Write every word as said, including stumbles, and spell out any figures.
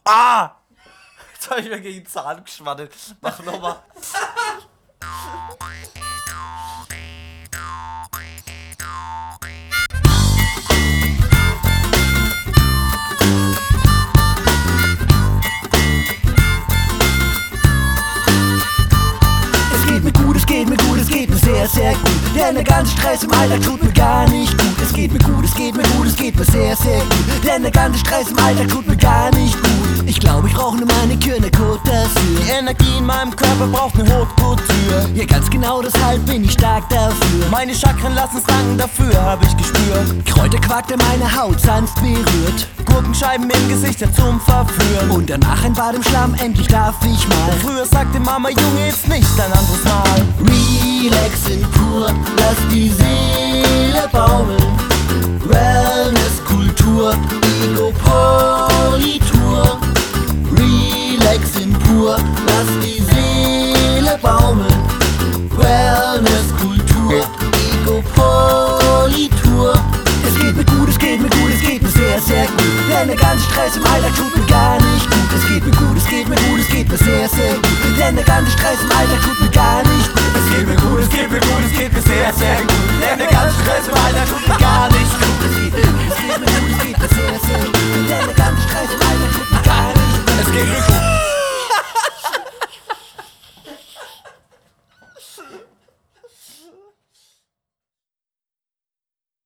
Ah! Jetzt hab ich mir gegen den Zahn geschwattelt. Mach nochmal. Es geht mir gut, es geht mir gut, es geht mir sehr, sehr gut. Denn der ganze Stress im Alltag tut mir gar nicht gut. Es geht mir gut, es geht mir gut, es geht mir sehr, sehr gut. Denn der ganze Stress im Alltag tut mir gar nicht gut. Ich glaube, ich brauche nur meine Kürne Côte d'Azur. Die Energie in meinem Körper braucht eine Haute Couture. Ja, ganz genau, deshalb bin ich stark dafür. Meine Chakren lassen's danken, dafür hab ich gespürt. Kräuterquark, der meine Haut sanft berührt. Gurkenscheiben im Gesicht ja zum Verführen. Und danach ein Bad im Schlamm, endlich darf ich mal. Früher sagte Mama, Junge, jetzt nicht ein anderes Mal. Relaxen pur, lass die Seele baumeln. Wellness, Kultur, Ego, Politur. Relaxen pur, lass die Seele baumeln. Wellness, Kultur, Ego, Politur. Es geht mir gut, es geht mir gut, es geht mir sehr, sehr gut. Denn der ganze Stress im Alltag tut mir gar nicht gut. Es geht mir gut, es geht mir gut, es geht mir sehr, sehr gut. Denn der ganze Stress im